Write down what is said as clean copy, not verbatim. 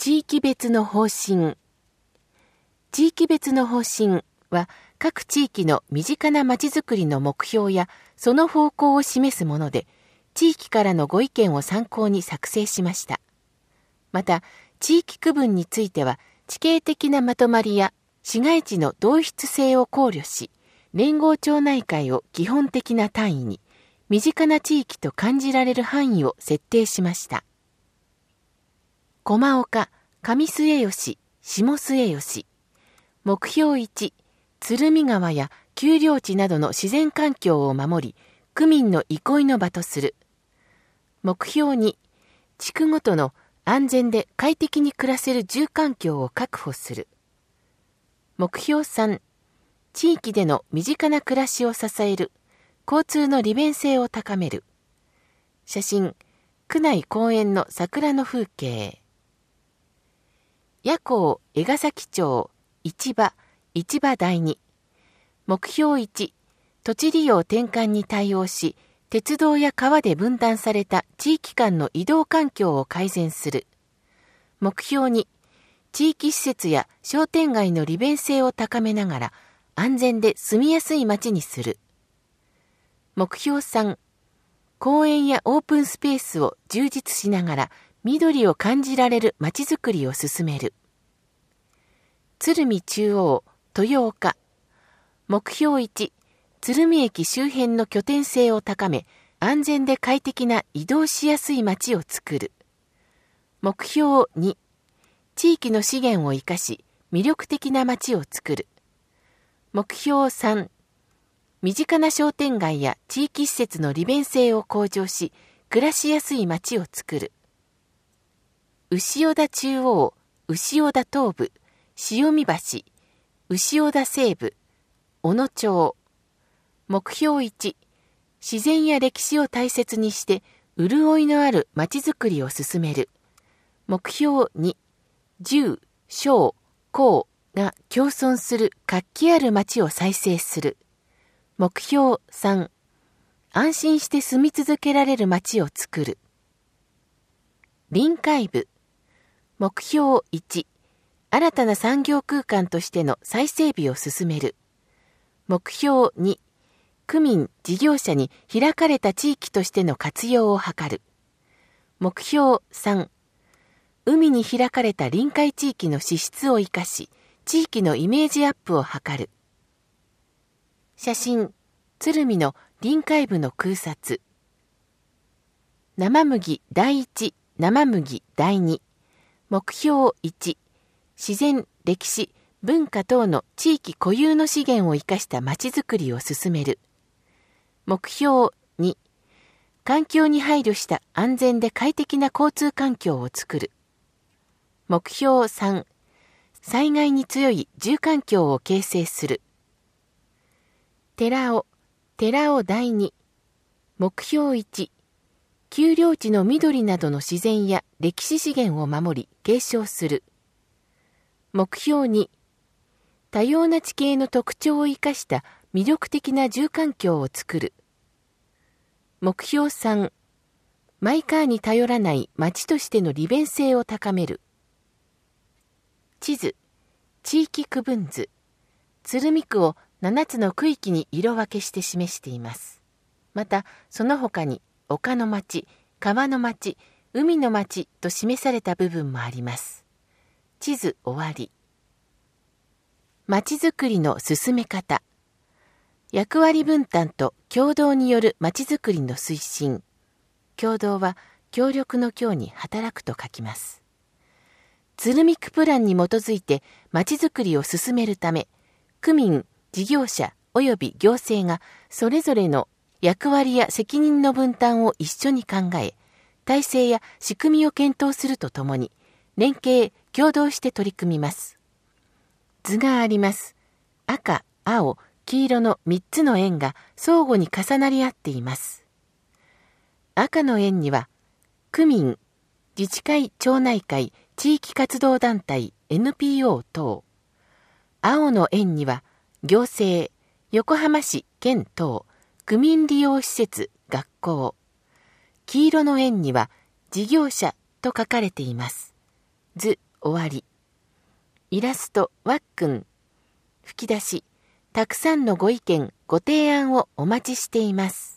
地域別の方針。地域別の方針は、各地域の身近なまちづくりの目標やその方向を示すもので、地域からのご意見を参考に作成しました。また、地域区分については、地形的なまとまりや市街地の同質性を考慮し、連合町内会を基本的な単位に、身近な地域と感じられる範囲を設定しました。駒岡、上末吉、下末吉。目標1、鶴見川や丘陵地などの自然環境を守り、区民の憩いの場とする。目標2、地区ごとの安全で快適に暮らせる住環境を確保する。目標3、地域での身近な暮らしを支える、交通の利便性を高める。写真、区内公園の桜の風景。夜行江ヶ崎町市場第2。目標1、土地利用転換に対応し、鉄道や川で分断された地域間の移動環境を改善する。目標2、地域施設や商店街の利便性を高めながら安全で住みやすい街にする。目標3、公園やオープンスペースを充実しながら緑を感じられる街づくりを進める。鶴見中央、豊岡。目標1、鶴見駅周辺の拠点性を高め、安全で快適な移動しやすい街を作る。目標2、地域の資源を生かし、魅力的な街を作る。目標3、身近な商店街や地域施設の利便性を向上し、暮らしやすい街を作る。牛尾田中央、牛尾田東部、潮見橋、牛尾田西部、小野町。目標1、自然や歴史を大切にして潤いのあるまちづくりを進める。目標2、住、商、工が共存する活気ある街を再生する。目標3、安心して住み続けられる街を作る。臨海部。目標1、新たな産業空間としての再整備を進める。目標2、区民・事業者に開かれた地域としての活用を図る。目標3、海に開かれた臨海地域の資質を生かし、地域のイメージアップを図る。写真、鶴見の臨海部の空撮。生麦第1、生麦第2。目標1、自然、歴史、文化等の地域固有の資源を生かしたまちづくりを進める。目標2、環境に配慮した安全で快適な交通環境を作る。目標3、災害に強い住環境を形成する。寺尾第2。目標1、丘陵地の緑などの自然や歴史資源を守り継承する。目標2、多様な地形の特徴を生かした魅力的な住環境を作る。目標3、マイカーに頼らない街としての利便性を高める。地図、地域区分図。鶴見区を7つの区域に色分けして示しています。また、その他に丘の町、川の町、海の町と示された部分もあります。地図終わり。まちづくりの進め方。役割分担と協働によるまちづくりの推進。協働は協力の協に働くと書きます。鶴見区プランに基づいてまちづくりを進めるため、区民、事業者及び行政がそれぞれの役割や責任の分担を一緒に考え、体制や仕組みを検討するとともに、連携、協働して取り組みます。図があります。赤、青、黄色の3つの円が相互に重なり合っています。赤の円には、区民、自治会、町内会、地域活動団体、NPO 等。青の円には、行政、横浜市、県等、区民利用施設、学校。黄色の円には、事業者と書かれています。図終終わり。イラストわっくん。吹き出し。たくさんのご意見、ご提案をお待ちしています。